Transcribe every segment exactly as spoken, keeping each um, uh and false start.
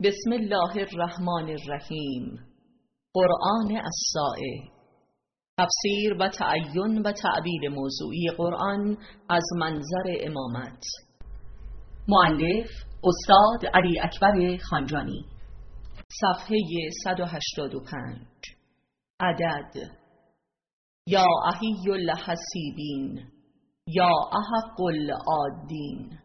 بسم الله الرحمن الرحیم. قرآن الساعه. تفسیر و تعین و تعبیر موضوعی قرآن از منظر امامت. مؤلف استاد علی اکبر خانجانی. صفحه صد و هشتاد و پنج. عدد: یا احی الحسیبین، یا احق العادین.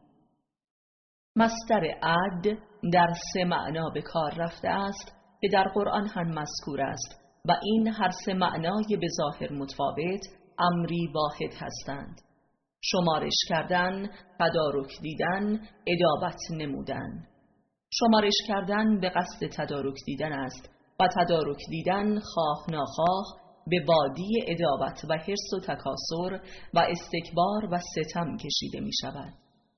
مصدر عد در سه معنا به کار رفته است که در قرآن هم مذکور است و این هر سه معنای به ظاهر متفاوت امری واحد هستند: شمارش کردن، تدارک دیدن، ادابت نمودن. شمارش کردن به قصد تدارک دیدن است و تدارک دیدن خواه ناخواه به وادی ادابت و حرص و تکاسر و استکبار و ستم کشیده می شود.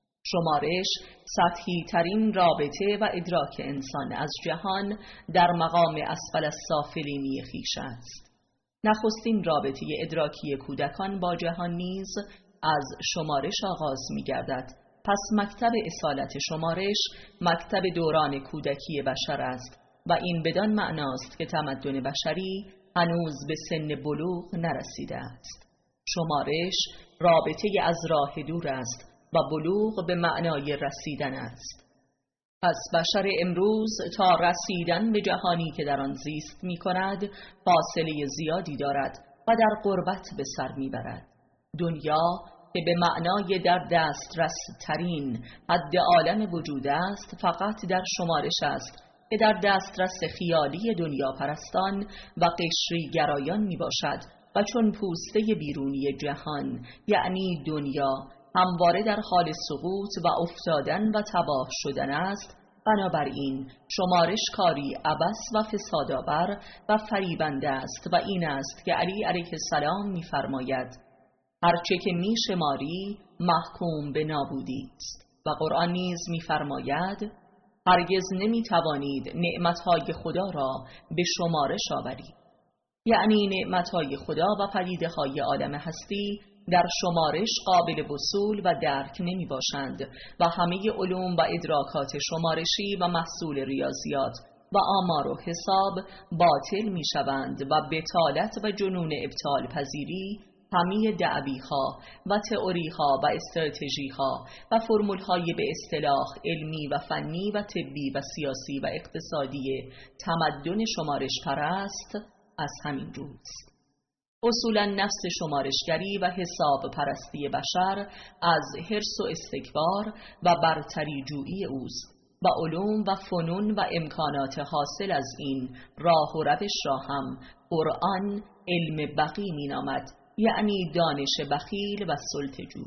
شمارش سطحی ترین رابطه و ادراک انسان از جهان در مقام اسفل السافلینی خویش است. نخستین رابطه ادراکی کودکان با جهان نیز از شمارش آغاز می گردد. پس مکتب اصالت شمارش مکتب دوران کودکی بشر است و این بدان معناست که تمدن بشری هنوز به سن بلوغ نرسیده است. شمارش رابطه از راه دور است و بلوغ به معنای رسیدن است. پس بشر امروز تا رسیدن به جهانی که در آن زیست می کند فاصله زیادی دارد و در غربت به سر می برد. دنیا که به معنای در دسترس ترین حد عالم وجود است فقط در شمارش است که در دسترس خیالی دنیا پرستان و قشری گرایان می باشد و چون پوسته بیرونی جهان یعنی دنیا همواره در حال سقوط و افتادن و تباه شدن است. بنابراین شمارش کاری عبث و فسادآور و فریبنده است و این است که علی علیه السلام می‌فرماید هرچه که می‌شماری محکوم به نابودی است و قرآن نیز می‌فرماید هرگز نمی‌توانید نعمت‌های خدا را به شمارش آورید. یعنی نعمت‌های خدا و پدیده‌های عالم هستی در شمارش قابل وصول و درک نمی باشند و همه علوم و ادراکات شمارشی و محصول ریاضیات و آمار و حساب باطل می شوند و بتالت و جنون ابطال پذیری همه دعوی‌ها و تئوری‌ها و استراتژی‌ها و فرمول‌های به اصطلاح علمی و فنی و طبی و سیاسی و اقتصادی تمدن شمارش پرست از همین روست. اصولا نفس شمارشگری و حساب پرستی بشر از حرص و استکبار و برتری جویی اوست و علوم و فنون و امکانات حاصل از این راه و روش را هم قرآن علم بقی می نامد، یعنی دانش بخیل و سلطجو.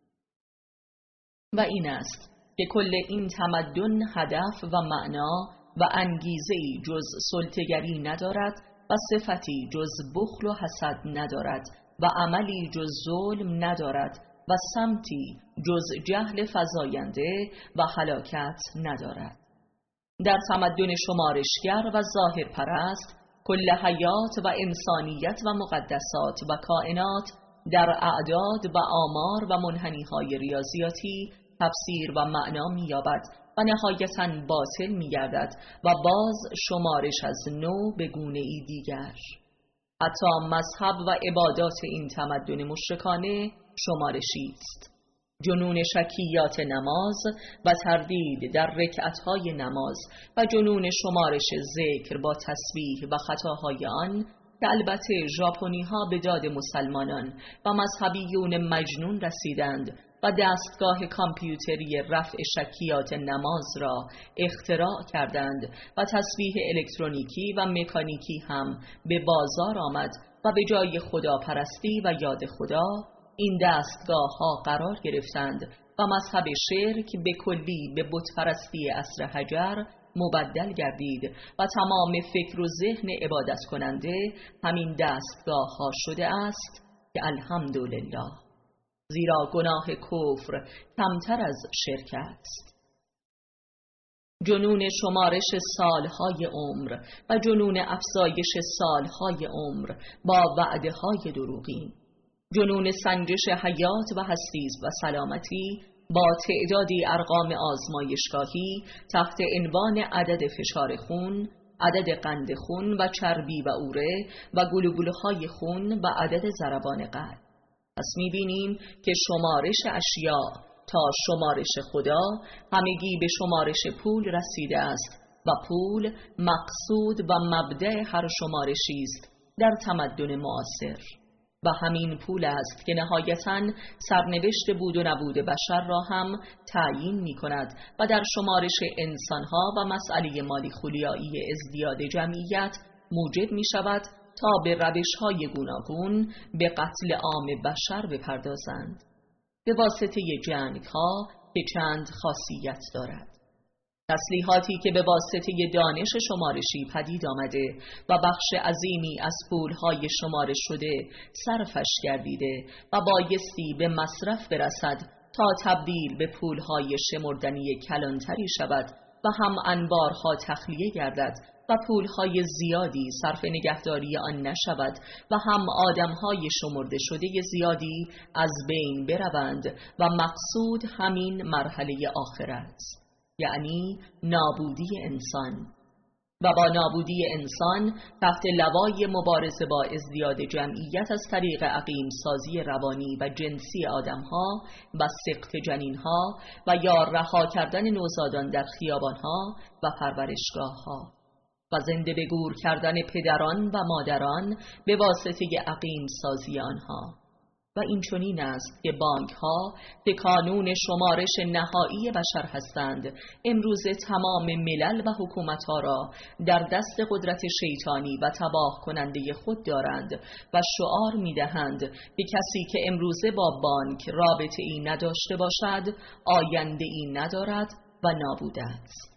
و این است که کل این تمدن هدف و معنا و انگیزه‌ای جز سلطه‌گری ندارد و صفتی جز بخل و حسد ندارد و عملی جز ظلم ندارد و سمتی جز جهل فزاینده و هلاکت ندارد. در تمدن شمارشگر و ظاهر پرست کل حیات و انسانیت و مقدسات و کائنات در اعداد و آمار و منحنی‌های ریاضیاتی تفسیر و معنا می‌یابد و نهایتاً باطل می گردد و باز شمارش از نو به گونه ای دیگر. حتی مذهب و عبادات این تمدن مشرکانه شمارشی است. جنون شکیات نماز و تردید در رکعتهای نماز و جنون شمارش ذکر با تسبیح و خطاهای آن که البته ژاپنی ها به داد مسلمانان و مذهبیون مجنون رسیدند و دستگاه کامپیوتری رفع شکیات نماز را اختراع کردند و تسبیح الکترونیکی و مکانیکی هم به بازار آمد و به جای خدا پرستی و یاد خدا این دستگاه ها قرار گرفتند و مذهب شرک به کلی به بت پرستی عصر حجر مبدل گردید و تمام فکر و ذهن عبادت کننده همین دستگاه ها شده است که الحمدلله، زیرا گناه کفر کمتر از شرک است. جنون شمارش سالهای عمر و جنون افزایش سالهای عمر با وعده های دروغین، جنون سنجش حیات و هستی و سلامتی با تعدادی ارقام آزمایشگاهی تحت عنوان عدد فشار خون، عدد قند خون و چربی و اوره و گلوبولهای خون و عدد ضربان قلب. پس می‌بینیم که شمارش اشیاء تا شمارش خدا همگی به شمارش پول رسیده است و پول مقصود و مبدأ هر شمارشی است در تمدن معاصر، و همین پول است که نهایتاً سرنوشت بود و نبود بشر را هم تعیین می کند و در شمارش انسانها و مسئله مالی خولیایی ازدیاد جمعیت موجب می شود تا به روش‌های گوناگون به قتل عام بشر بپردازند به واسطه جنگ‌ها که چند خاصیت دارد. تسلیحاتی که به واسطه دانش شمارشی پدید آمده و بخش عظیمی از پولهای شمارش شده صرفش گردیده و بایستی به مصرف برسد تا تبدیل به پولهای شمردنی کلانتری شود و هم انبارها تخلیه گردد و پولهای زیادی صرف نگهداری آن نشود و هم آدمهای شمرده شده زیادی از بین بروند و مقصود همین مرحله آخرت، یعنی نابودی انسان. و با نابودی انسان تحت لوای مبارزه با ازدیاد جمعیت از طریق عقیم سازی روانی و جنسی آدمها و سقط جنینها و یا رها کردن نوزادان در خیابانها و پرورشگاهها و زنده به گور کردن پدران و مادران به واسطه عقیم سازی آنها. و این چنین است که بانک ها که کانون شمارش نهایی بشر هستند امروز تمام ملل و حکومت ها را در دست قدرت شیطانی و تباه کننده خود دارند و شعار می دهند که کسی که امروزه با بانک رابطه ای نداشته باشد آینده ای ندارد و نابود است.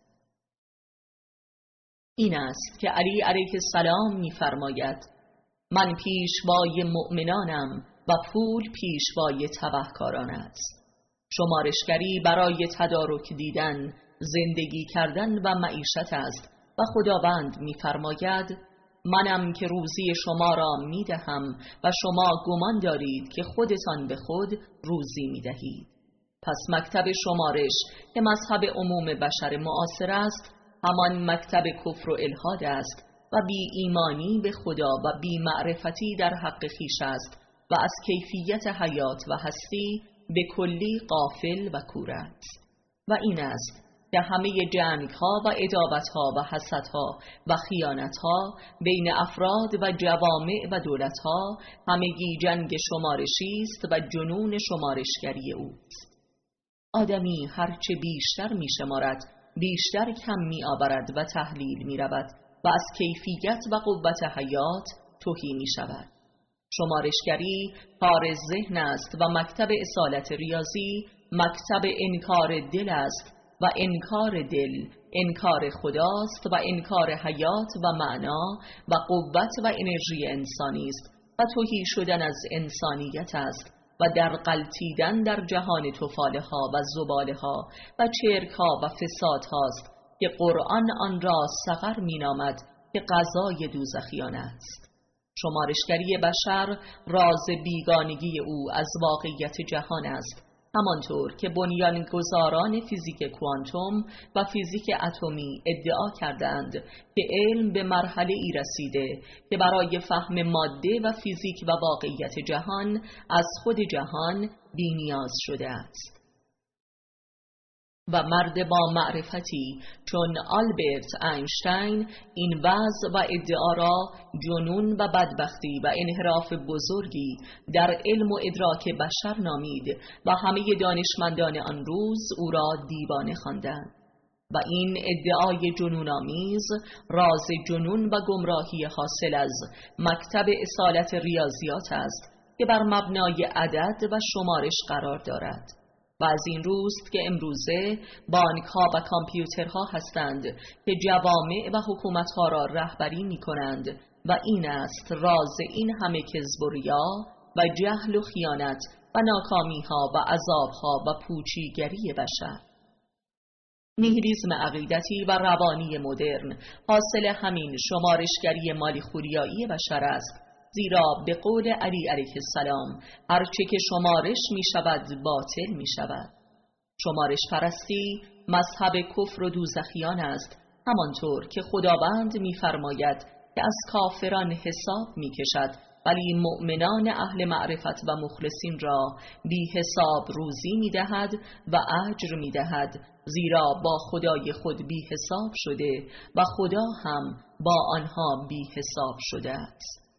این است که علی علیه السلام می فرماید من پیشوای مؤمنانم و پول پیشوای تبهکاران است. شمارشگری برای تدارک دیدن، زندگی کردن و معیشت است و خداوند می‌فرماید منم که روزی شما را می‌دهم و شما گمان دارید که خودتان به خود روزی می‌دهید. پس مکتب شمارش که مذهب عموم بشر معاصر است همان مکتب کفر و الحاد است و بی ایمانی به خدا و بی معرفتی در حق خویش است و از کیفیت حیات و هستی به کلی غافل و کور است. و این است که همه جنگ‌ها و عداوت‌ها و حسدها و خیانت‌ها بین افراد و جوامع و دولت‌ها همگی جنگ شمارشی است و جنون شمارشگری اوست. آدمی هرچه بیشتر می‌شمارد بیشتر کم می‌آورد و تحلیل می‌رود و از کیفیت و قوت حیات تهی می‌شود. شمارشگری کار ذهن است و مکتب اصالت ریاضی مکتب انکار دل است و انکار دل انکار خداست و انکار حیات و معنا و قوت و انرژی انسانی است و تهی شدن از انسانیت است و در غلطیدن در جهان تفاله ها و زباله ها و چرک ها و فساد هاست که قرآن آن را سقر می نامد که غذای دوزخیان است. شمارشگری بشر راز بیگانگی او از واقعیت جهان است، همانطور که بنیانگذاران فیزیک کوانتوم و فیزیک اتمی ادعا کردند که علم به مرحله ای رسیده که برای فهم ماده و فیزیک و واقعیت جهان از خود جهان بی‌نیاز شده است. و مرد با معرفتی چون آلبرت اینشتین این وضع و ادعا را جنون و بدبختی و انحراف بزرگی در علم و ادراک بشر نامید و همه دانشمندان آن روز او را دیوانه خواندند. و این ادعای جنون‌آمیز راز جنون و گمراهی حاصل از مکتب اصالت ریاضیات است که بر مبنای عدد و شمارش قرار دارد. و از این روست که امروزه بانک‌ها و کامپیوترها هستند که جوامع و حکومت‌ها را رهبری می‌کنند و این است راز این همه کذب و ریا و جهل و خیانت و ناکامی‌ها و عذاب‌ها و پوچیگری بشر. نیهیلیسم عقیدتی و روانی مدرن حاصل همین شمارشگری مالی خوریایی بشر است، زیرا به قول علی علیه السلام هرچه که شمارش می شود باطل می شود. شمارش پرستی مذهب کفر و دوزخیان است، همانطور که خداوند می‌فرماید که از کافران حساب می‌کشد ولی مؤمنان اهل معرفت و مخلصین را بی حساب روزی می‌دهد و اجر می‌دهد، زیرا با خدای خود بی حساب شده و خدا هم با آنها بی حساب شده است.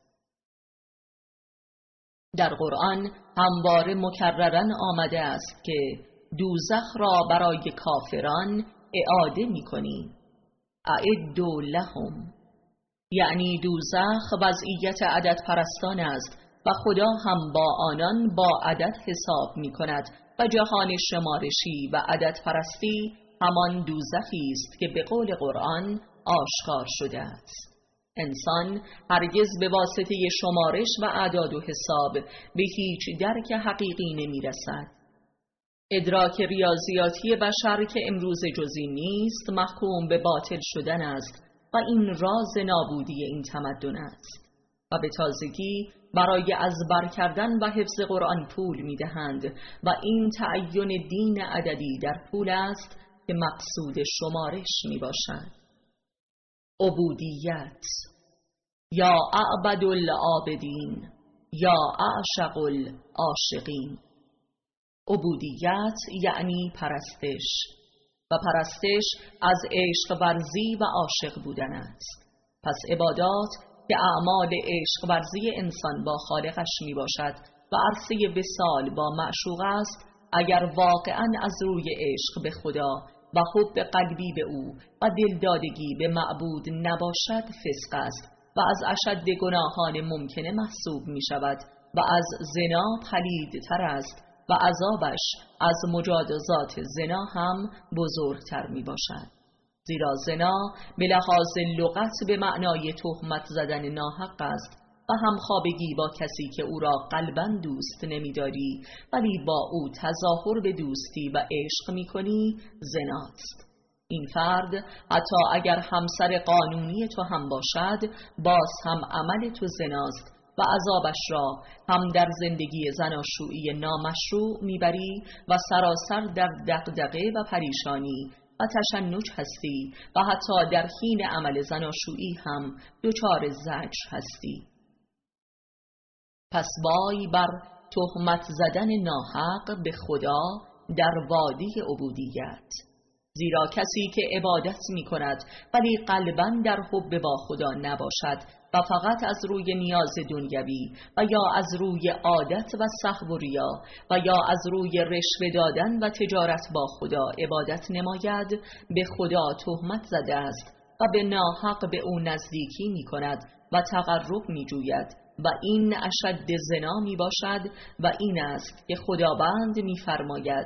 در قرآن همواره مکررن آمده است که دوزخ را برای کافران اعاده می‌کنیم. اعدوا لهم، یعنی دوزخ وضعیت عدد پرستان است و خدا هم با آنان با عدد حساب می کند و جهان شمارشی و عدد پرستی همان دوزخی است که به قول قرآن آشکار شده است. انسان هرگز به واسطه شمارش و اعداد و حساب به هیچ درک حقیقی نمی رسد. ادراک ریاضیاتی بشر که امروز جزئی نیست محکوم به باطل شدن است و این راز نابودی این تمدن است و به تازگی برای از بر کردن و حفظ قرآن پول می دهند و این تعین دین عددی در پول است که مقصود شمارش می باشد. عبودیت، یا اعبد العابدین یا اعشق العاشقین. عبودیت یعنی پرستش و پرستش از عشق ورزی و عاشق بودن است. پس عبادات که اعمال عشق ورزی انسان با خالقش می باشد و عرصه وصال با معشوق است، اگر واقعا از روی عشق به خدا و حب قلبی به او و دلدادگی به معبود نباشد فسق است و از اشد گناهان ممکنه محسوب می شود و از زنا پلیدتر است و عذابش از مجازات زنا هم بزرگتر می باشد. زیرا زنا به لحاظ لغت به معنای تهمت زدن ناحق است و همخوابگی با کسی که او را قلباً دوست نمی‌داری ولی با او تظاهر به دوستی و عشق می‌کنی زناست. این فرد حتی اگر همسر قانونی تو هم باشد باز هم عمل تو زناست و عذابش را هم در زندگی زناشویی نامشروع میبری و سراسر در دغدغه و پریشانی و تشنج هستی و حتی در حین عمل زناشویی هم دچار زجر هستی. پس وای بر تهمت زدن ناحق به خدا در وادی عبودیت، زیرا کسی که عبادت می کند ولی قلباً در حب با خدا نباشد و فقط از روی نیاز دنیوی و یا از روی عادت و سهو و ریا و یا از روی رشوه دادن و تجارت با خدا عبادت نماید، به خدا تهمت زده است و به ناحق به او نزدیکی می کند و تقرب می جوید و این اشد زنا می باشد و این است که خداوند می فرماید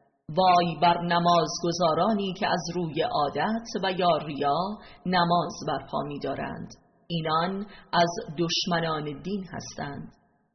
وای بر نمازگزارانی که از روی عادت و یا ریا نماز برپا می دارند، اینان از دشمنان دین هستند.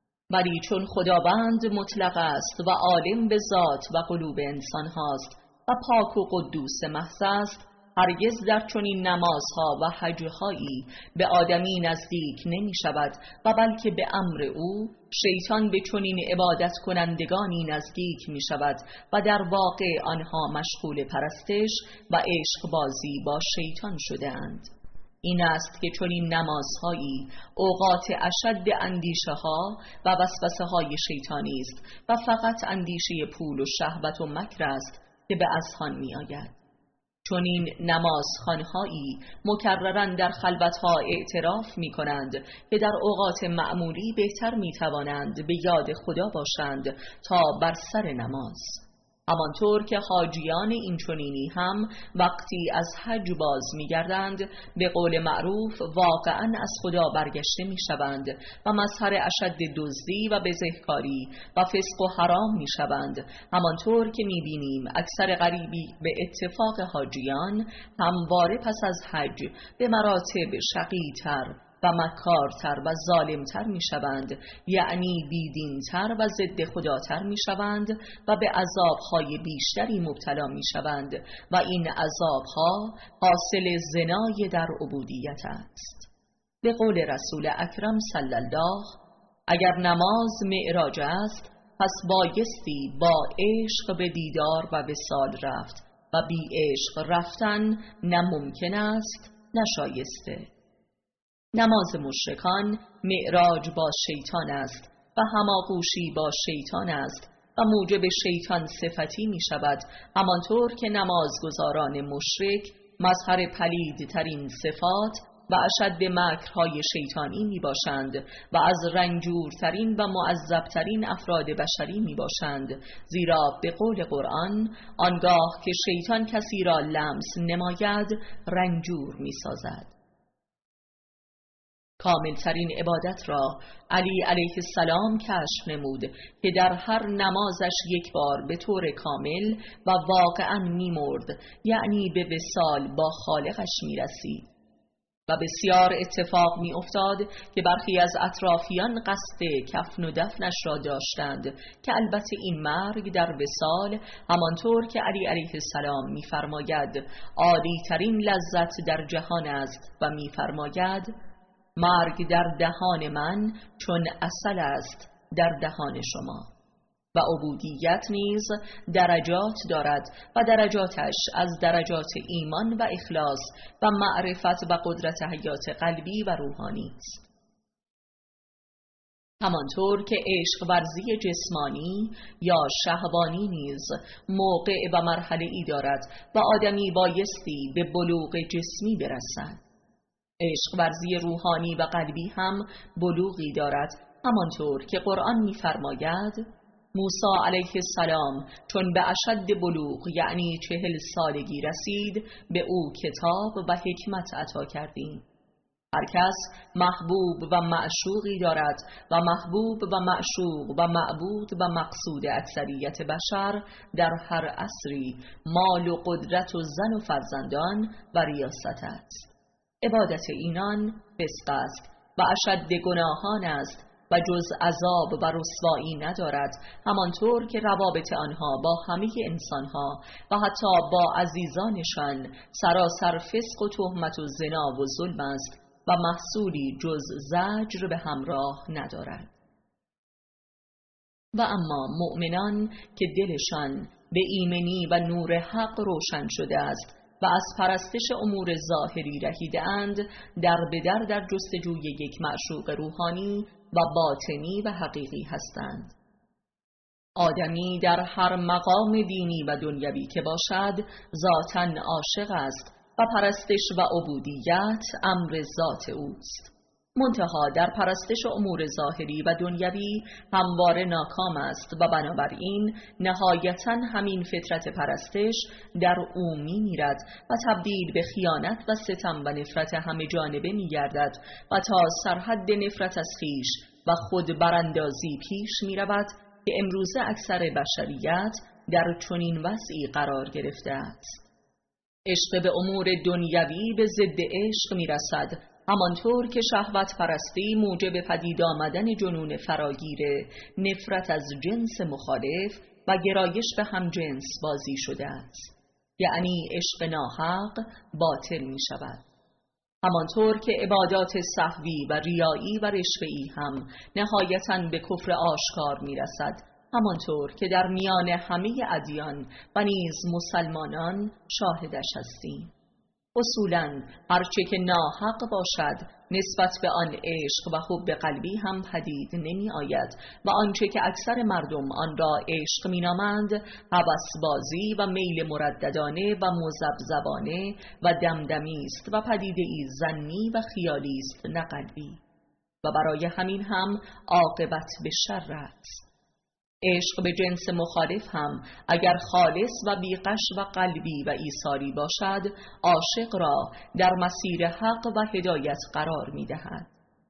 ولی چون خداوند مطلق است و عالم به ذات و قلوب انسان هاست و پاک و قدوس محض است، هرگز در چنین نمازها و حج‌هایی به آدمی نزدیک نمی شود و بلکه به امر او شیطان به چنین عبادت کنندگانی نزدیک می شود و در واقع آنها مشغول پرستش و عشق بازی با شیطان شده اند. این است که چنین نمازهایی اوقات اشد اندیشه ها و وسوسه های شیطانی است و فقط اندیشه پول و شهوت و مکر است که به اذهان می آید. چون این نمازخوانهایی مکررن در خلوتها اعتراف می کنند که در اوقات معمولی بهتر می توانند به یاد خدا باشند تا بر سر نماز. همانطور که حاجیان این چنینی هم وقتی از حج باز می گردند به قول معروف واقعا از خدا برگشته می شوند و مظهر اشد دزدی و بزهکاری و فسق و حرام می شوند. همانطور که می بینیم اکثر غریبی به اتفاق حاجیان همواره پس از حج به مراتب شقی‌تر و مکارتر و ظالمتر می شوند، یعنی بیدینتر و ضد خداتر می شوند و به عذابهای بیشتری مبتلا می شوند و این عذابها حاصل زنای در عبودیت است. به قول رسول اکرم صلی الله، اگر نماز معراج است پس بایستی با عشق به دیدار و وصال رفت و بی عشق رفتن نه ممکن است نه شایسته. نماز مشرکان معراج با شیطان است و هماغوشی با شیطان است و موجب شیطان صفتی می شود، همانطور که نمازگزاران مشرک مظهر پلیدترین صفات و اشد مکرهای شیطانی می باشند و از رنجورترین و معذبترین افراد بشری می باشند، زیرا به قول قرآن آنگاه که شیطان کسی را لمس نماید رنجور می سازد. کاملترین عبادت را علی علیه السلام کشف نمود که در هر نمازش یک بار به طور کامل و واقعا می مرد، یعنی به وصال با خالقش می رسید. و بسیار اتفاق می افتاد که برخی از اطرافیان قصد کفن و دفنش را داشتند که البته این مرگ در وصال همانطور که علی علیه السلام می فرماید عالی ترین لذت در جهان است و می فرماید مرگ در دهان من چون عسل است در دهان شما. و عبودیت نیز درجات دارد و درجاتش از درجات ایمان و اخلاص و معرفت و قدرت حیات قلبی و روحانی است. همانطور که عشق ورزی جسمانی یا شهوانی نیز موقع و مرحله ای دارد و آدمی بایستی به بلوغ جسمی برسد، عشق ورزی روحانی و قلبی هم بلوغی دارد، همانطور که قرآن می‌فرماید موسی علیه السلام چون به اشد بلوغ یعنی چهل سالگی رسید به او کتاب و حکمت عطا کردیم. هر کس محبوب و معشوقی دارد و محبوب و معشوق و معبود و مقصود اکثریت بشر در هر عصری مال و قدرت و زن و فرزندان و ریاست است. عبادت اینان فسق است و اشد گناهان است و جز عذاب و رسوایی ندارد، همانطور که روابط آنها با همه انسانها و حتی با عزیزانشان سراسر فسق و تهمت و زنا و ظلم است و محصولی جز زجر به همراه ندارد. و اما مؤمنان که دلشان به ایمنی و نور حق روشن شده است و از پرستش امور ظاهری رهیده اند، در به در در جستجوی یک معشوق روحانی و باطنی و حقیقی هستند. آدمی در هر مقام دینی و دنیوی که باشد ذاتاً عاشق است و پرستش و عبودیت امر ذات اوست. منتها در پرستش امور ظاهری و دنیوی همواره ناکام است و بنابراین نهایتاً همین فطرت پرستش در او می میرد و تبدیل به خیانت و ستم و نفرت همه جانبه می گردد و تا سرحد نفرت از خویش و خود براندازی پیش می رود که امروزه اکثر بشریت در چنین وضعی قرار گرفته است. عشق به امور دنیوی به ضد عشق می رسد، همانطور که شهوت پرستی موجب پدید آمدن جنون فراگیر نفرت از جنس مخالف و گرایش به هم جنس بازی شده است، یعنی عشق ناحق باطل می شود. همانطور که عبادات سهوی و ریایی و رشوه‌ای هم نهایتاً به کفر آشکار می رسد، همانطور که در میان همه ادیان و نیز مسلمانان شاهدش هستیم. اصولاً هرچه که ناحق باشد نسبت به آن عشق و حب قلبی هم پدید نمی آید و آنچه که اکثر مردم آن را عشق می نامند هوسبازی و میل مرددانه و مذبذبانه و دمدمی است و پدیده ای ظنی و خیالی است نه قلبی، و برای همین هم عاقبت به شر است. عشق به جنس مخالف هم اگر خالص و بیغش و قلبی و ایثاری باشد عاشق را در مسیر حق و هدایت قرار می دهد.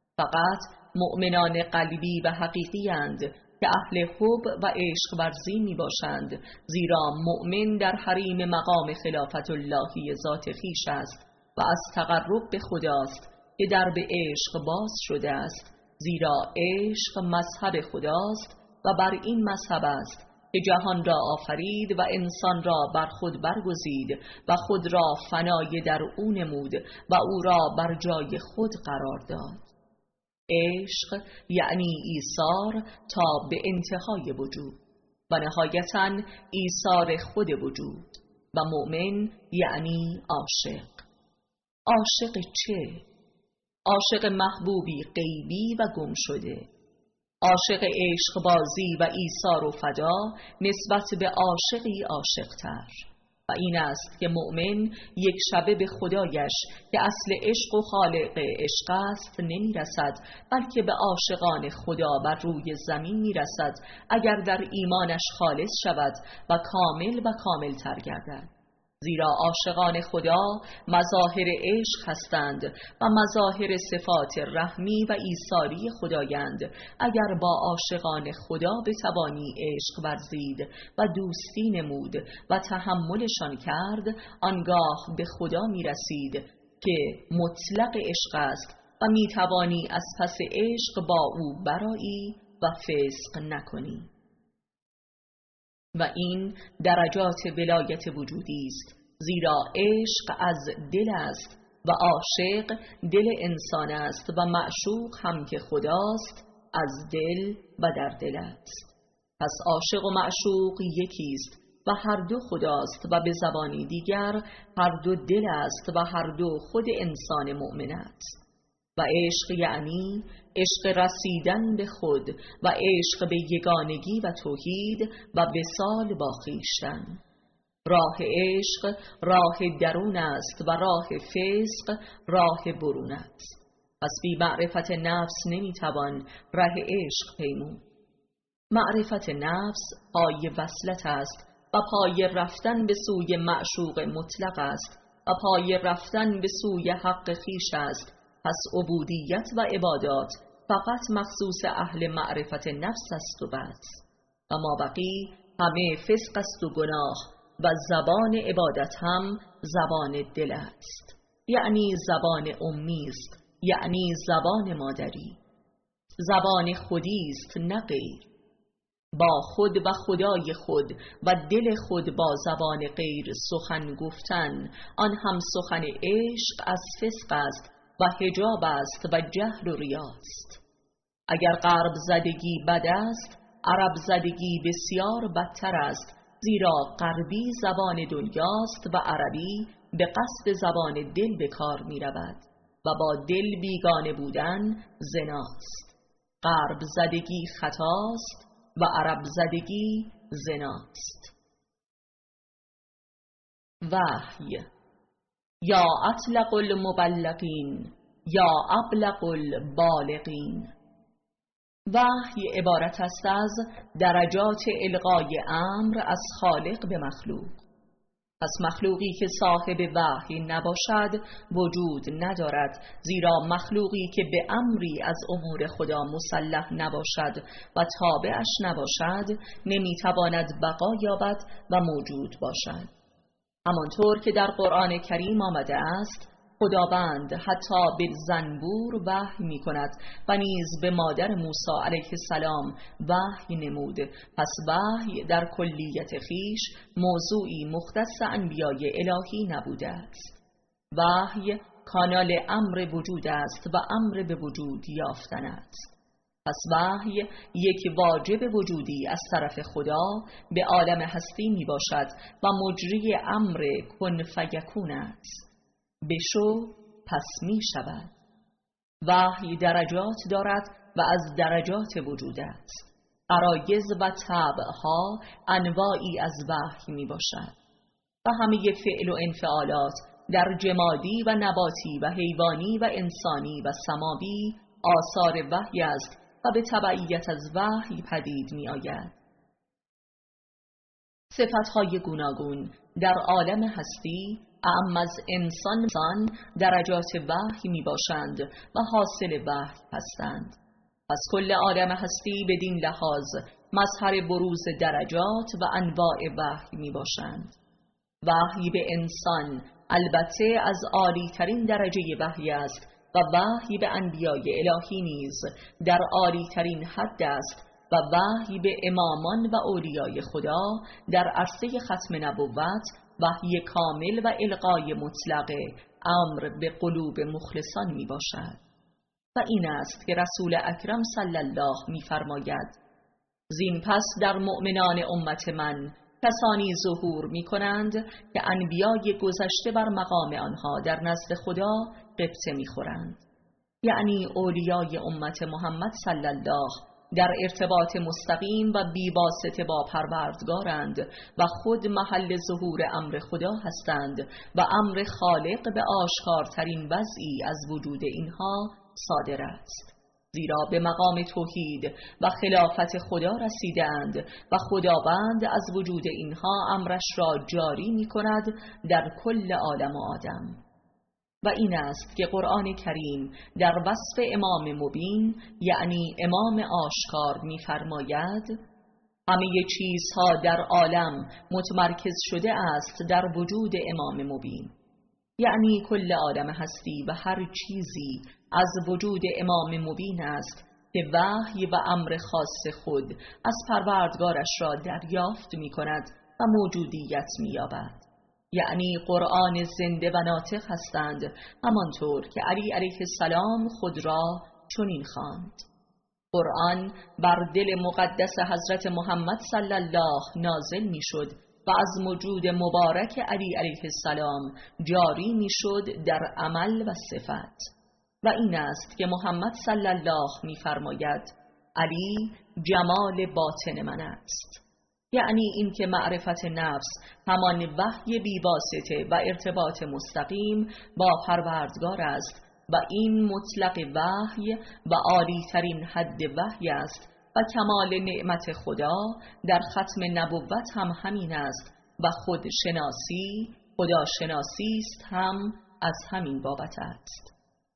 فقط مؤمنان قلبی و حقیقی اند که اهل حب و عشق ورزی می باشند، زیرا مؤمن در حریم مقام خلافت اللهی ذات خویش است و از تقرب به خداست که در به عشق باز شده است، زیرا عشق مذهب خداست و بر این مذهب است که جهان را آفرید و انسان را بر خود برگزید و خود را فنای در او نمود و او را بر جای خود قرار داد. عشق یعنی ایثار تا به انتهای وجود و نهایتاً ایثار خود وجود و مؤمن یعنی عاشق. عاشق چه؟ عاشق محبوبی غیبی و گم شده، عاشق عشق بازی و ایثار و فدا نسبت به عاشقی عاشق‌تر، و این است که مؤمن یک شبه به خدایش که اصل عشق و خالق عشق است نمی رسد، بلکه به عاشقان خدا بر روی زمین می رسد اگر در ایمانش خالص شود و کامل و کامل تر گردد. زیرا عاشقان خدا مظاهر عشق هستند و مظاهر صفات رحمی و ایثاری خدایند. اگر با عاشقان خدا بتوانی عشق ورزید و دوستی نمود و تحملشان کرد، آنگاه به خدا می رسید که مطلق عشق است و می توانی از پس عشق با او برآیی و فسق نکنی. و این درجات ولایت وجودی است، زیرا عشق از دل است و عاشق دل انسان است و معشوق هم که خداست از دل و در دل است. پس عاشق و معشوق یکی است و هر دو خداست و به زبانی دیگر هر دو دل است و هر دو خود انسان مؤمن است. و عشق یعنی عشق رسیدن به خود و عشق به یگانگی و توحید و وصال با خویشتن. راه عشق راه درون است و راه فسق راه برون است. پس بی معرفت نفس نمیتوان راه عشق پیمود. معرفت نفس پای وصلت است و پای رفتن به سوی معشوق مطلق است و پای رفتن به سوی حق خویش است. پس عبودیت و عبادات فقط مخصوص اهل معرفت نفس است و بس، و ما بقی همه فسق است و گناه، و زبان عبادت هم زبان دل است، یعنی زبان امی است، یعنی زبان مادری، زبان خودی است نه غیر. با خود و خدای خود و دل خود با زبان غیر سخن گفتن، آن هم سخن عشق از فسق است و حجاب است و جهل و ریاست. اگر غرب زدگی بد است، عرب زدگی بسیار بدتر است، زیرا غربی زبان دنیاست و عربی به قصد زبان دل به کار می رود و با دل بیگانه بودن زناست. غرب زدگی خطاست و عرب زدگی زناست. وحی یا اطلق المبلغین یا ابلغ البالغین. وحی عبارت است از درجات القای امر از خالق به مخلوق. پس مخلوقی که صاحب وحی نباشد وجود ندارد، زیرا مخلوقی که به امری از امور خدا مسلح نباشد و تابعش نباشد نمیتواند بقا یابد و موجود باشد. همانطور که در قرآن کریم آمده است، خداوند حتی به زنبور وحی می کند و نیز به مادر موسی علیه السلام وحی نمود. پس وحی در کلیت خیش موضوعی مختص انبیای الهی نبوده است. وحی کانال امر وجود است و امر به وجود یافتن است. پس وحی یک واجب وجودی از طرف خدا به عالم هستی می باشد و مجری امر کن فیکون است. بشو پس می شود. وحی درجات دارد و از درجات وجود است. غرایز و طبعها انواعی از وحی می باشد و همه فعل و انفعالات در جمادی و نباتی و حیوانی و انسانی و سماوی آثار وحی است و به تبعیت از وحی پدید می آید. صفتهای گوناگون در عالم هستی اعم از انسان درجات وحی می باشند و حاصل وحی هستند. پس کل عالم هستی بدین لحاظ مظهر بروز درجات و انواع وحی می باشند. وحی به انسان البته از عالی ترین درجه وحی است و وحی به انبیای الهی نیز در عالی ترین حد است و وحی به امامان و اولیای خدا در عرصه ختم نبوت وحی کامل و القای مطلق امر به قلوب مخلصان می باشد. و این است که رسول اکرم صلی الله می‌فرماید: زین پس در مؤمنان امت من کسانی ظهور می کنند که انبیای گذشته بر مقام آنها در نزد خدا غبطه می خورند، یعنی اولیای امت محمد صلی الله در ارتباط مستقیم و بی‌واسطه با پروردگارند و خود محل ظهور امر خدا هستند و امر خالق به آشکارترین وضعی از وجود اینها صادر است، زیرا به مقام توحید و خلافت خدا رسیدند و خداوند از وجود اینها امرش را جاری می کند در کل عالم و آدم. و این است که قرآن کریم در وصف امام مبین، یعنی امام آشکار، می فرماید: همه چیزها در عالم متمرکز شده است در وجود امام مبین، یعنی کل عالم هستی و هر چیزی از وجود امام مبین است که وحی و امر خاص خود از پروردگارش را دریافت می کند و موجودیت می یابد. یعنی قرآن زنده و ناطق هستند، همانطور که علی علیه السلام خود را چنین خواند: قرآن بر دل مقدس حضرت محمد صلی الله نازل می شد و از موجود مبارک علی علیه السلام جاری می شد در عمل و صفت. و این است که محمد صلی الله می فرماید: علی جمال باطن من است، یعنی این که معرفت نفس همان وحی بی‌واسطه و ارتباط مستقیم با پروردگار است و این مطلق وحی و عالی ترین حد وحی است و کمال نعمت خدا در ختم نبوت هم همین است و خود شناسی خدا شناسی است هم از همین بابت است.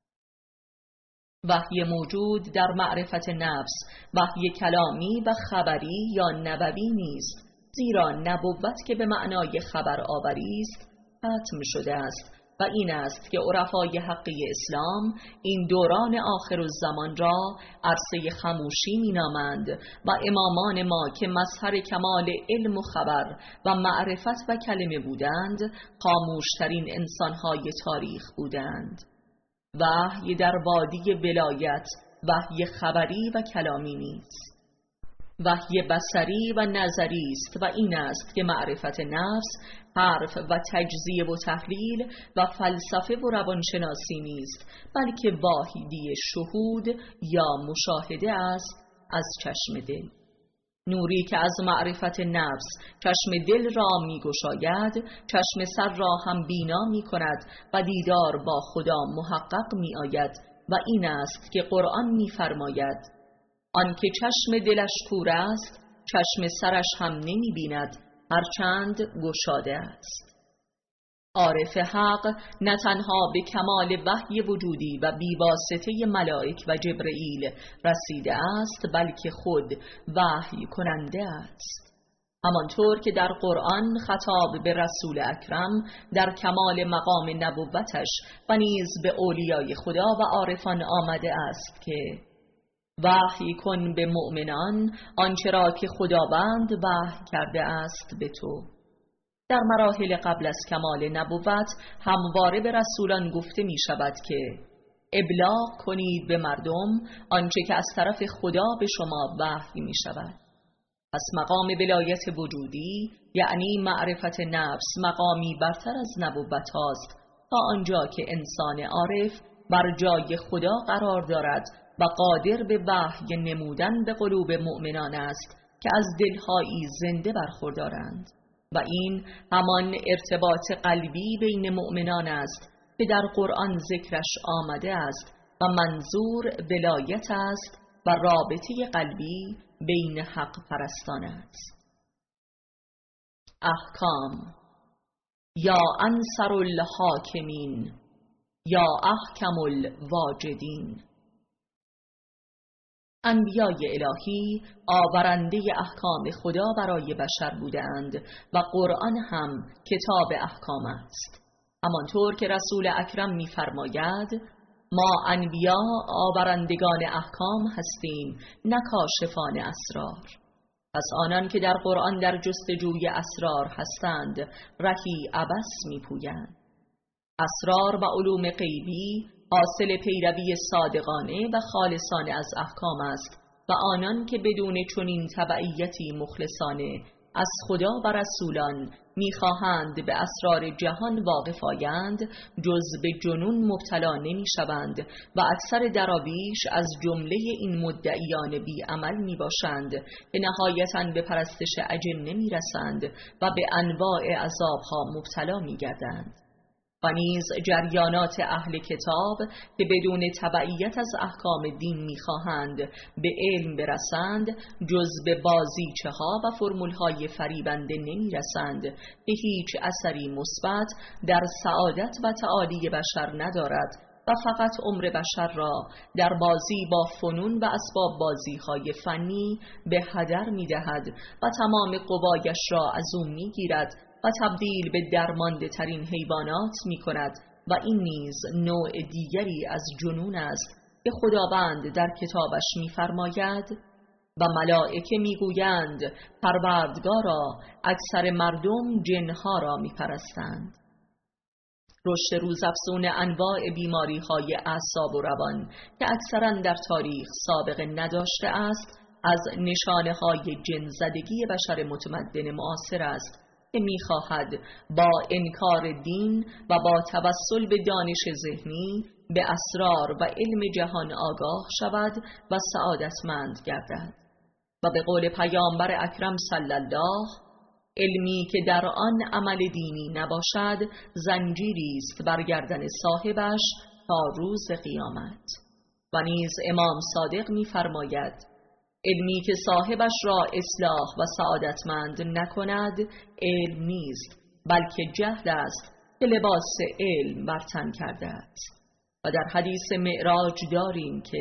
وحی موجود در معرفت نفس وحی کلامی و خبری یا نبوی نیست، زیرا نبوت که به معنای خبر آوری است ختم شده است و این است که عرفای حقی اسلام این دوران آخر الزمان را عرصه خموشی می نامند و امامان ما که مظهر کمال علم و خبر و معرفت و کلمه بودند خاموشترین انسانهای تاریخ بودند. وحی در وادی ولایت وحی خبری و کلامی نیست، وحی بصری و نظری است و این است که معرفت نفس حرف و تجزیه و تحلیل و فلسفه و روانشناسی نیست، بلکه واحدی شهود یا مشاهده است از چشم دل. نوری که از معرفت نفس چشم دل را می گشاید، چشم سر را هم بینا می کند و دیدار با خدا محقق می آید و این است که قرآن می فرماید: آنکه چشم دلش کور است چشم سرش هم نمی بیند هرچند گشاده است. عارف حق نه تنها به کمال وحی وجودی و بیواسطه ملائک و جبرئیل رسیده است، بلکه خود وحی کننده است. همانطور که در قرآن خطاب به رسول اکرم در کمال مقام نبوتش و نیز به اولیای خدا و عارفان آمده است که وحی کن به مؤمنان آنچه را که خداوند وحی کرده است به تو. در مراحل قبل از کمال نبوت همواره به رسولان گفته می شود که ابلاغ کنید به مردم آنچه که از طرف خدا به شما وحی می شود. پس مقام ولایت وجودی یعنی معرفت نفس مقامی برتر از نبوت هاست تا آنجا که انسان عارف بر جای خدا قرار دارد و قادر به وحی نمودن به قلوب مؤمنان است که از دلهایی زنده برخوردارند و این همان ارتباط قلبی بین مؤمنان است که در قرآن ذکرش آمده است و منظور ولایت است و رابطه قلبی بین حق پرستان است. احکام: یا انصر الحاکمین یا احکم الواجدین. انبیای الهی آورنده احکام خدا برای بشر بودند و قرآن هم کتاب احکام است. همانطور که رسول اکرم می فرماید: ما انبیا آورندگان احکام هستیم نه کاشفان اسرار. پس آنان که در قرآن در جستجوی اسرار هستند رهی عبث می پویند. اسرار و علوم غیبی حاصل پیروی صادقانه و خالصانه از احکام است و آنان که بدون چنین تبعیتی مخلصانه از خدا و رسولان می‌خواهند به اسرار جهان واقف آیند جز به جنون مبتلا نمی‌شوند و اکثر دراویش از جمله این مدعیان بی‌عمل میباشند که نهایتاً به پرستش اجن نمیرسند و به انواع عذابها مبتلا میگردند. و نیز جریانات اهل کتاب که بدون تبعیت از احکام دین می‌خواهند به علم برسند جز به بازیچه ها و فرمول های فریبنده نمی‌رسند که هیچ اثری مثبت در سعادت و تعالی بشر ندارد و فقط عمر بشر را در بازی با فنون و اسباب بازی های فنی به هدر می‌دهد و تمام قوایش را از او می‌گیرد و تبدیل به درمانده ترین حیوانات می کند و این نیز نوع دیگری از جنون است که خداوند در کتابش می فرماید و ملائکه می گویند پروردگارا اکثر مردم جنها را می پرستند. رشد روزافزون انواع بیماری های اعصاب و روان که اکثرا در تاریخ سابقه نداشته است از نشانه های جن‌زدگی بشر متمدن معاصر است که می‌خواهد با انکار دین و با توسل به دانش ذهنی به اسرار و علم جهان آگاه شود و سعادتمند گردد. و به قول پیامبر اکرم صلی الله، علمی که در آن عمل دینی نباشد زنجیری است بر گردن صاحبش تا روز قیامت. و نیز امام صادق می‌فرماید علمی که صاحبش را اصلاح و سعادتمند نکند علم نیست بلکه جهل است که لباس علم بر تن کرده است. و در حدیث معراج داریم که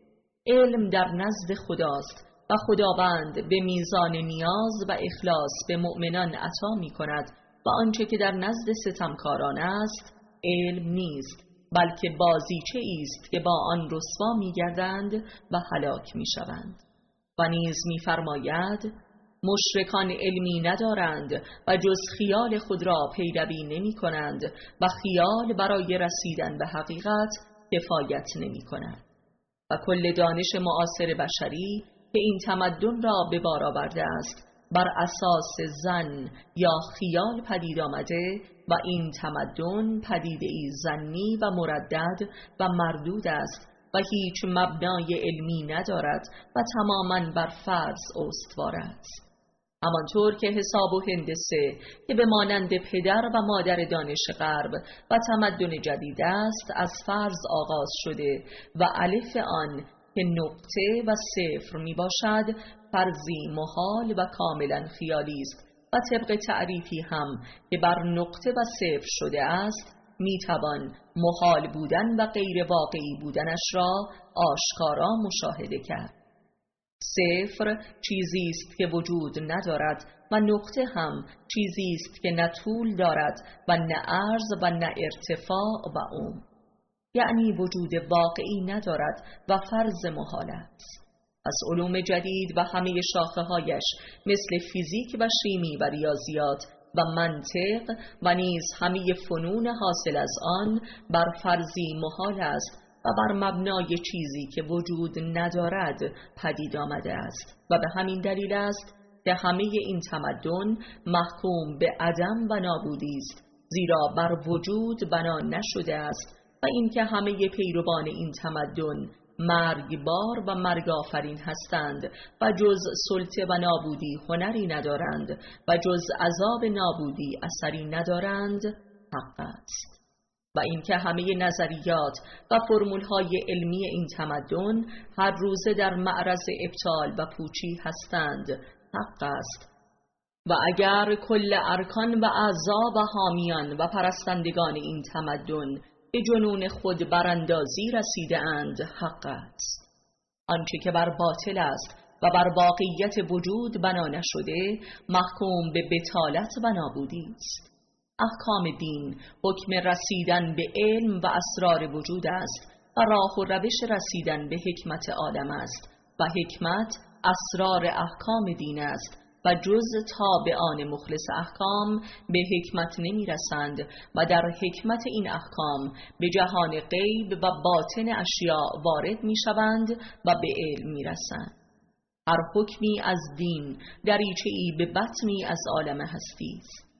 علم در نزد خداست و خداوند به میزان نیاز و اخلاص به مؤمنان عطا می کند و آنچه که در نزد ستمکاران است علم نیست بلکه بازیچه است که با آن رسوا می گردند و هلاک می شوند. و نیز می‌فرماید مشرکان علمی ندارند و جز خیال خود را پیروی نمی کنند و خیال برای رسیدن به حقیقت کفایت نمی کند. و کل دانش معاصر بشری که این تمدن را به بار آورده است بر اساس ظن یا خیال پدید آمده و این تمدن پدیده‌ای ظنی و مردد و مردود است و هیچ مبنای علمی ندارد و تماماً بر فرض استوار است. همانطور که حساب و هندسه که به مانند پدر و مادر دانش غرب و تمدن جدید است از فرض آغاز شده و الف آن که نقطه و صفر می باشد فرضی محال و کاملا خیالی است و طبق تعریفی هم که بر نقطه و صفر شده است می توان محال بودن و غیر واقعی بودنش را آشکارا مشاهده کرد. صفر چیزی است که وجود ندارد و نقطه هم چیزی است که نه طول دارد و نه عرض و نه ارتفاع و عمق، یعنی وجود واقعی ندارد و فرض محال است. از علوم جدید و همه شاخه هایش مثل فیزیک و شیمی و ریاضیات و منطق و نیز همه فنون حاصل از آن بر فرضی محال است و بر مبنای چیزی که وجود ندارد پدید آمده است و به همین دلیل است که همه این تمدن محکوم به عدم و نابودی است، زیرا بر وجود بنا نشده است و اینکه همه پیروان این تمدن مرگبار و مرگ آفرین هستند و جز سلطه و نابودی هنری ندارند و جز عذاب نابودی اثری ندارند حق است. و اینکه همه نظریات و فرمول‌های علمی این تمدن هر روزه در معرض ابطال و پوچی هستند حق است. و اگر کل ارکان و اعضا و حامیان و پرستندگان این تمدن به جنون خود براندازی رسیده اند حق است. آنچه که بر باطل است و بر واقعیت وجود بنا نشده محکوم به بطالت و نابودی است. احکام دین حکم رسیدن به علم و اسرار وجود است و راه و روش رسیدن به حکمت عالم است و حکمت اسرار احکام دین است و جز تابعان مخلص احکام به حکمت نمی رسند و در حکمت این احکام به جهان غیب و باطن اشیاء وارد می شوند و به علم می رسند. هر حکمی از دین دریچه‌ای به بطنی از عالم هستی است.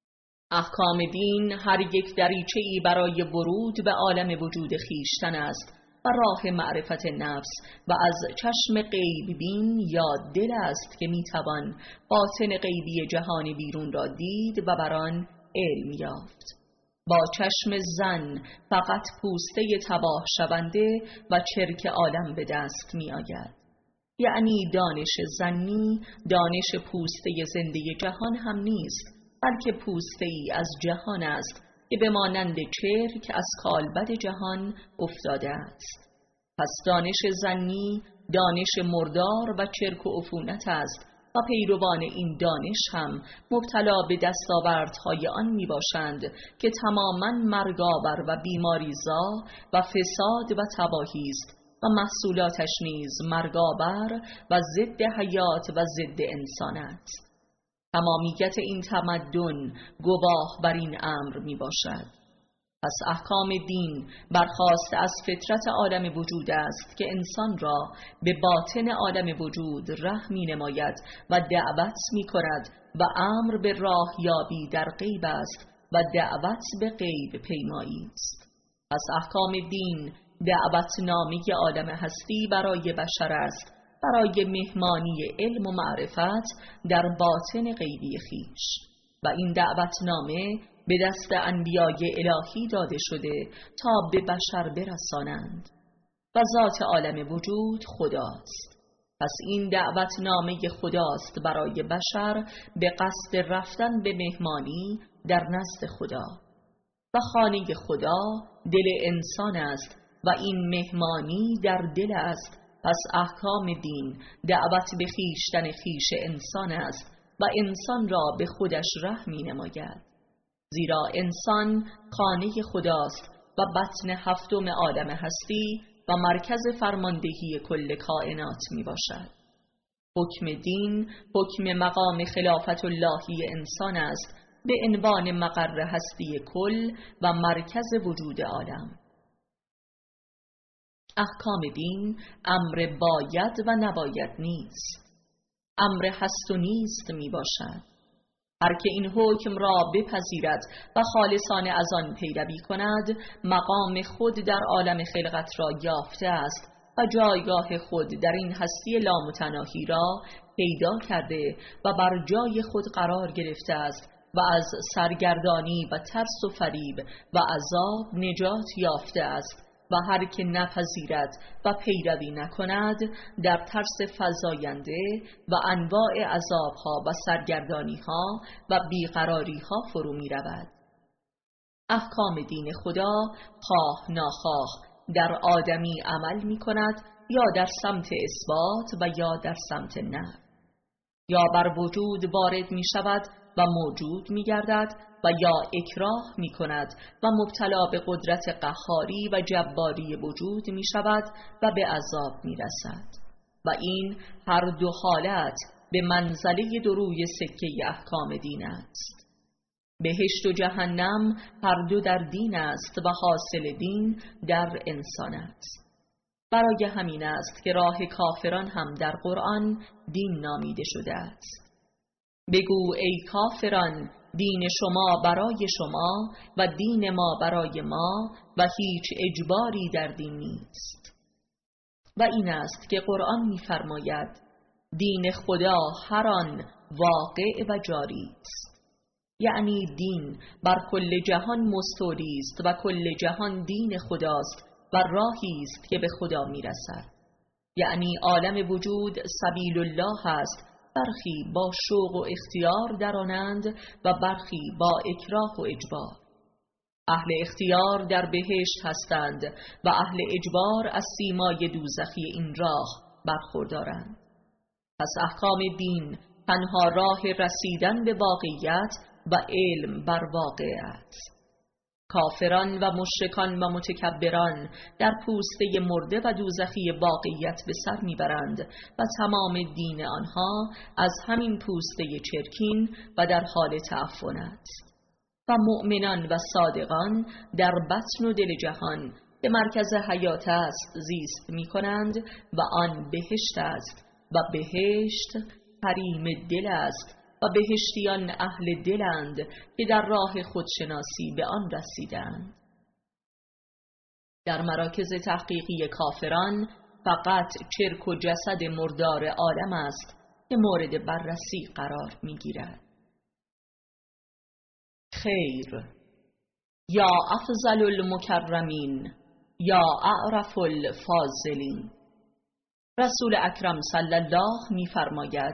احکام دین هر یک دریچه‌ای برای ورود به عالم وجود خویشتن است و راه معرفت نفس و از چشم غیب بین یا دل است که میتوان باطن غیبی جهان بیرون را دید و بر آن علم یافت. با چشم زن فقط پوسته تباه شونده و چرک عالم به دست می آید. یعنی دانش زنی دانش پوسته زنده جهان هم نیست، بلکه پوسته ای از جهان است که به مانند چرک از کالبد جهان افتاده است. پس دانش زنی دانش مردار و چرک و عفونت است و پیروان این دانش هم مبتلا به دستاوردهای آن می باشند که تماماً مرگاور و بیماریزا و فساد و تباهی است و محصولاتش نیز مرگاور و ضد حیات و ضد انسان است. تمامیت این تمدن گواه بر این امر می باشد. پس احکام دین برخاسته از فطرت عالم وجود است که انسان را به باطن عالم وجود ره می نماید و دعوت می کند و امر به راه یابی در غیب است و دعوت به غیب پیمایی است. پس احکام دین دعوتنامه عالم هستی برای بشر است، برای مهمانی علم و معرفت در باطن غیبی خویش، و این دعوتنامه به دست انبیای الهی داده شده تا به بشر برسانند و ذات عالم وجود خداست. پس این دعوتنامه خداست برای بشر به قصد رفتن به مهمانی در نزد خدا و خانه خدا دل انسان است و این مهمانی در دل است. پس احکام دین دعوت به خویشتن خویش انسان است و انسان را به خودش ره می نماید، زیرا انسان خانه خداست و بطن هفتم عالم هستی و مرکز فرماندهی کل کائنات می باشد. حکم دین حکم مقام خلافت اللهی انسان است به عنوان مقر هستی کل و مرکز وجود عالم. احکام دین امر باید و نباید نیست، امر هست و نیست می باشد. هر که این حکم را بپذیرد و خالصانه از آن پیروی کند مقام خود در عالم خلقت را یافته است و جایگاه خود در این هستی لامتناهی را پیدا کرده و بر جای خود قرار گرفته است و از سرگردانی و ترس و فریب و عذاب نجات یافته است. و هر که نپذیرد و پیروی نکند در ترس فزاینده و انواع عذابها و سرگردانیها و بیقراریها فرو می رود. احکام دین خدا خواه ناخواه در آدمی عمل می کند، یا در سمت اثبات و یا در سمت نفی، یا بر وجود وارد می شود و موجود می گردد و یا اکراه می کند و مبتلا به قدرت قهاری و جباری وجود می شود و به عذاب می رسد. و این هر دو حالت به منزله دو روی سکه احکام دین است. بهشت و جهنم هر دو در دین است و حاصل دین در انسان است. برای همین است که راه کافران هم در قرآن دین نامیده شده است. بگو ای کافران، دین شما برای شما و دین ما برای ما و هیچ اجباری در دین نیست. و این است که قرآن می‌فرماید دین خدا هر آن واقع و جاری است. یعنی دین بر کل جهان مستولی است و کل جهان دین خداست و راهی است که به خدا میرسد. یعنی عالم وجود سبیل الله است. برخی با شوق و اختیار درانند و برخی با اکراه و اجبار. اهل اختیار در بهشت هستند و اهل اجبار از سیمای دوزخی این راه برخوردارند. پس احکام دین تنها راه رسیدن به واقعیت و علم بر واقع است. کافران و مشرکان و متکبران در پوسته مرده و دوزخی واقعیت به سر میبرند و تمام دین آنها از همین پوسته چرکین و در حال تعفن است. و مؤمنان و صادقان در بطن و دل جهان به مرکز حیات است زیست می کنند و آن بهشت است و بهشت حریم دل است و بهشتیان اهل دلند که در راه خودشناسی به آن رسیدند. در مراکز تحقیقی کافران فقط چرک و جسد مردار عالم است که مورد بررسی قرار می گیرد. خیر، یا افضل المکرمین، یا اعرف الفاضلین. رسول اکرم صلی الله می فرماید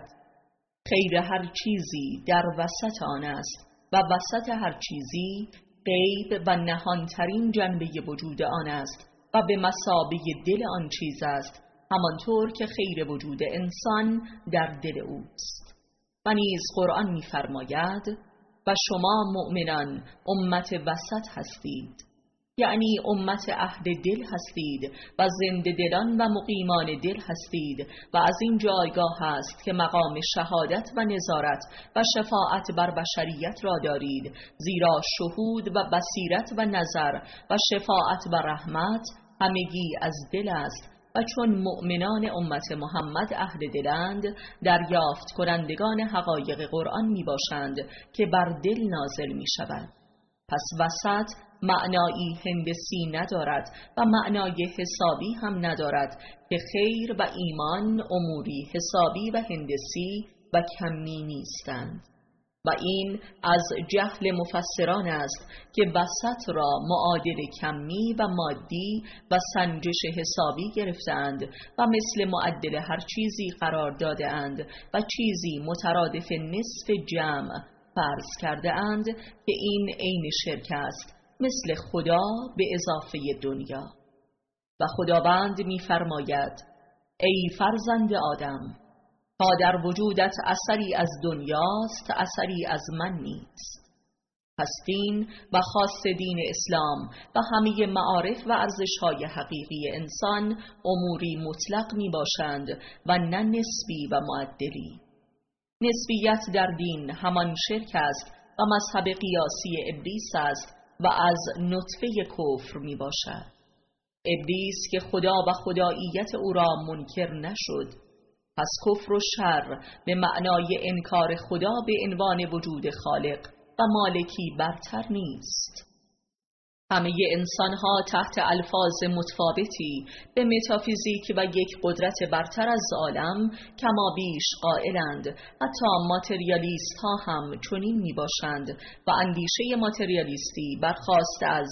خیر هر چیزی در وسط آن است و وسط هر چیزی غیب و نهانترین جنبه وجود آن است و به مثابه دل آن چیز است، همانطور که خیر وجود انسان در دل اوست. و نیز قرآن می فرماید و شما مؤمنان امت وسط هستید، یعنی امت اهل دل هستید و زنده دلان و مقیمان دل هستید و از این جایگاه است که مقام شهادت و نظارت و شفاعت بر بشریت را دارید، زیرا شهود و بصیرت و نظر و شفاعت و رحمت همگی از دل است و چون مؤمنان امت محمد اهل دلند دریافت کنندگان حقایق قرآن می باشند که بر دل نازل می شود. پس وسط معنایی هندسی ندارد و معنای حسابی هم ندارد که خیر و ایمان اموری حسابی و هندسی و کمی نیستند. و این از جهل مفسران است که وسط را معادل کمی و مادی و سنجش حسابی گرفتند و مثل معدل هر چیزی قرار داده اند و چیزی مترادف نصف جمع فرض کرده اند که این عین شرک است، مثل خدا به اضافه دنیا. و خداوند می فرماید ای فرزند آدم، تا در وجودت اثری از دنیاست اثری از من نیست. پس دین و خاص دین اسلام و همه معارف و ارزش‌های حقیقی انسان اموری مطلق می باشند و نه نسبی و معدلی. نسبیت در دین همان شرک است و مذهب قیاسی ابلیس است و از نطفه کفر می باشد. ابلیس که خدا و خداییت او را منکر نشد، پس کفر و شر به معنای انکار خدا به عنوان وجود خالق و مالکی برتر نیست. همه انسانها تحت الفاظ متفاوتی به متافیزیک و یک قدرت برتر از عالم کما بیش قائلند. حتی ماتریالیست ها هم چنین می باشند و اندیشه ماتریالیستی برخاسته از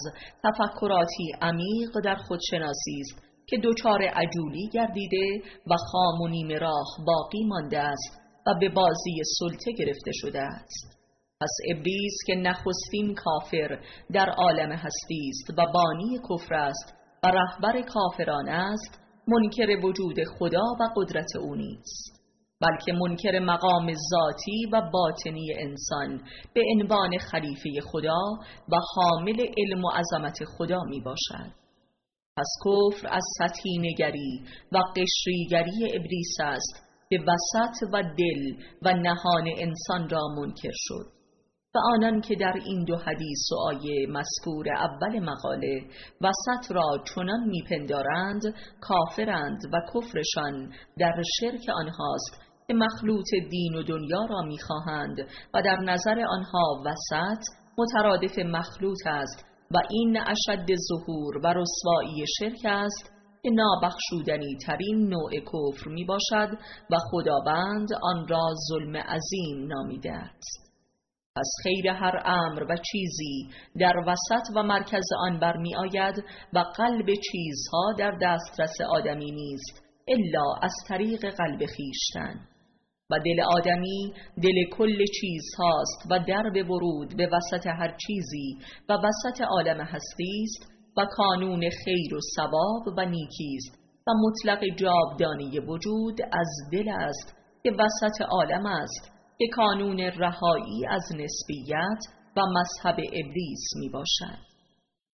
تفکراتی عمیق در خودشناسی است که دچار عجولی گردیده و خام و نیمه راه باقی مانده است و به بازی سلطه گرفته شده است. پس ابلیس که نخستین کافر در عالم هستی است و بانی کفر است و رهبر کافران است، منکر وجود خدا و قدرت او نیست، بلکه منکر مقام ذاتی و باطنی انسان به عنوان خلیفه خدا و حامل علم و عظمت خدا می باشد. پس کفر از سطحی نگری و قشریگری ابلیس است که وسط و دل و نهان انسان را منکر شد. و آنان که در این دو حدیث و آیه مذکور اول مقاله وسط را چنان میپندارند کافرند و کفرشان در شرک آنهاست که مخلوط دین و دنیا را میخواهند و در نظر آنها وسط مترادف مخلوط است و این اشد ظهور و رسوایی شرک است که نابخشودنی ترین نوع کفر می باشد و خداوند آن را ظلم عظیم نامیده است. پس خیر هر امر و چیزی در وسط و مرکز آن برمی آید و قلب چیزها در دسترس آدمی نیست الا از طریق قلب خیشتن. و دل آدمی دل کل چیز هاست و درب ورود به وسط هر چیزی و وسط عالم هستی است و کانون خیر و ثواب و نیکی است و مطلق جاودانی وجود از دل است که وسط عالم است که کانون رهایی از نسبیت و مذهب ابلیس می باشد.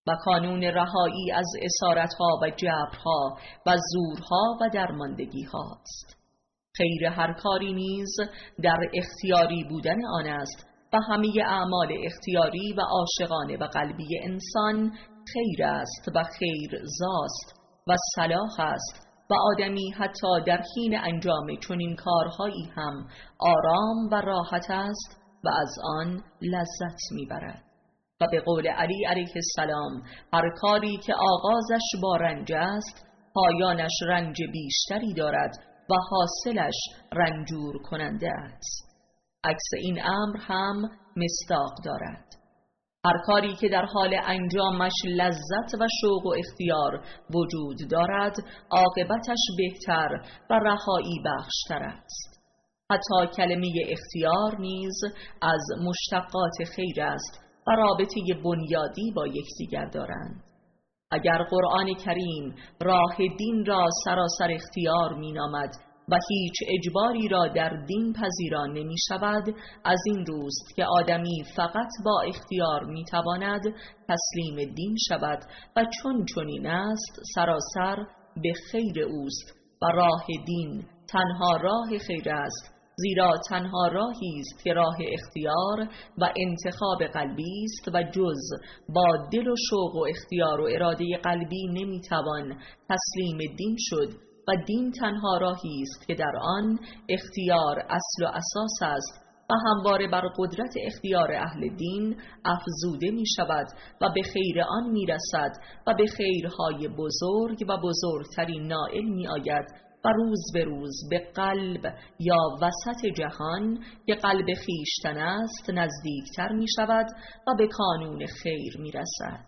و کانون رهایی از اسارتها و جبرها و زورها و درماندگی هاست. خیر هر کاری نیز در اختیاری بودن آن است و همه اعمال اختیاری و عاشقانه و قلبی انسان خیر است و خیر زاست و صلاح است و آدمی حتی در حین انجام چنین کارهایی هم آرام و راحت است و از آن لذت میبرد. و به قول علی علیه السلام هر کاری که آغازش با رنج است پایانش رنج بیشتری دارد و حاصلش رنجور کننده است. عکس این امر هم مصداق دارد. هر کاری که در حال انجامش لذت و شوق و اختیار وجود دارد عاقبتش بهتر و رهایی بخشتر است. حتی کلمه اختیار نیز از مشتقات خیر است و رابطه بنیادی با یکدیگر دارند. اگر قرآن کریم راه دین را سراسر اختیار می نامد و هیچ اجباری را در دین پذیران نمی شود، از این روست که آدمی فقط با اختیار می تواند تسلیم دین شود و چون چنین است سراسر به خیر اوست و راه دین تنها راه خیر است، زیرا تنها راهی است که راه اختیار و انتخاب قلبی است و جز با دل و شوق و اختیار و اراده قلبی نمیتوان تسلیم دین شد و دین تنها راهی است که در آن اختیار اصل و اساس است و همواره بر قدرت اختیار اهل دین افزوده می شود و به خیر آن می رسد و به خیرهای بزرگ و بزرگترین نائل می آید و روز به روز به قلب یا وسط جهان که قلب خیشتن است نزدیکتر می شود و به کانون خیر می رسد.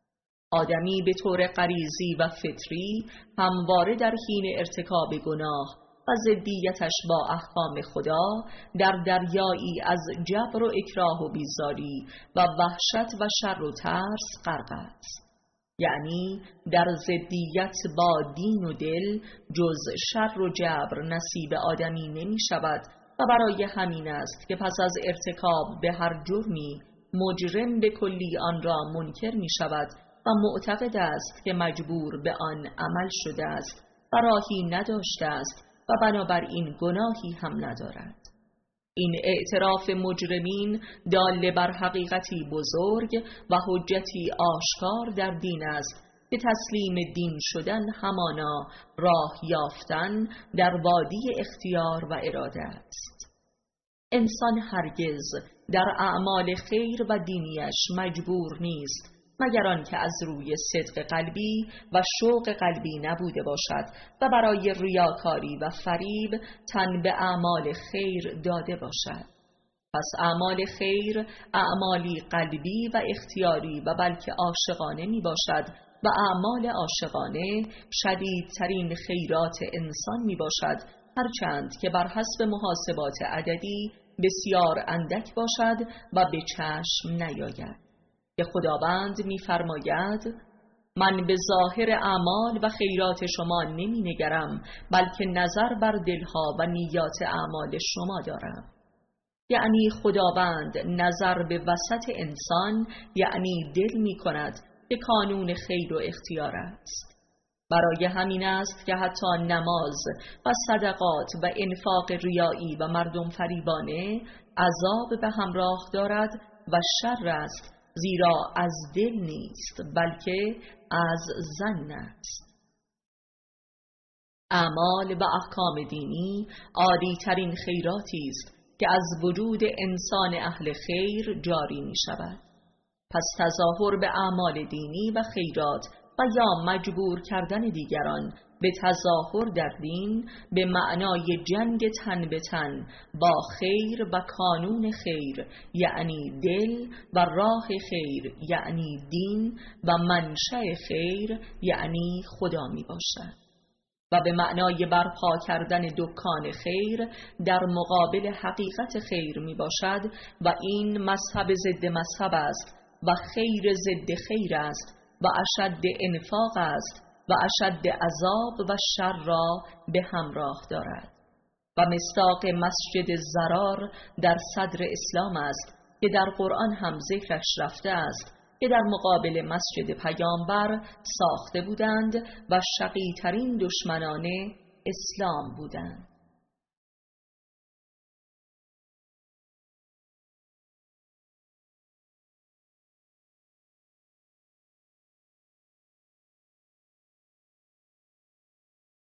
آدمی به طور غریزی و فطری همواره در حین ارتکاب گناه و ضدیتش با احکام خدا در دریایی از جبر و اکراه و بیزاری و وحشت و شر و ترس غرق است. یعنی در ضدیت با دین و دل جز شر و جبر نصیب آدمی نمی شود و برای همین است که پس از ارتکاب به هر جرمی مجرم به کلی آن را منکر می شود و معتقد است که مجبور به آن عمل شده است و راهی نداشته است و بنابراین گناهی هم ندارد. این اعتراف مجرمین دال بر حقیقتی بزرگ و حجتی آشکار در دین است که تسلیم دین شدن همانا راه یافتن در وادی اختیار و اراده است. انسان هرگز در اعمال خیر و دینیش مجبور نیست مگر آنکه از روی صدق قلبی و شوق قلبی نبوده باشد و برای ریاکاری و فریب تن به اعمال خیر داده باشد. پس اعمال خیر اعمالی قلبی و اختیاری و بلکه عاشقانه می باشد و اعمال عاشقانه شدیدترین خیرات انسان می باشد، هرچند که بر حسب محاسبات عددی بسیار اندک باشد و به چشم نیاید. که خداوند می‌فرماید من به ظاهر اعمال و خیرات شما نمی نگرم بلکه نظر بر دلها و نیات اعمال شما دارم. یعنی خداوند نظر به وسط انسان یعنی دل می کند که کانون خیر و اختیار است. برای همین است که حتی نماز و صدقات و انفاق ریایی و مردم فریبانه عذاب به همراه دارد و شر است، زیرا از دل نیست بلکه از ظن است. اعمال و احکام دینی عالی ترین خیراتی است که از وجود انسان اهل خیر جاری می شود. پس تظاهر به اعمال دینی و خیرات و یا مجبور کردن دیگران به تظاهر در دین به معنای جنگ تن به تن با خیر و کانون خیر یعنی دل و راه خیر یعنی دین و منشأ خیر یعنی خدا می باشد و به معنای برپا کردن دکان خیر در مقابل حقیقت خیر می باشد و این مذهب ضد مذهب است و خیر ضد خیر است و اشد انفاق است و اشد عذاب و شر را به همراه دارد. و مصداق مسجد ضرار در صدر اسلام است که در قرآن هم ذکرش رفته است که در مقابل مسجد پیامبر ساخته بودند و شقی‌ترین دشمنان اسلام بودند.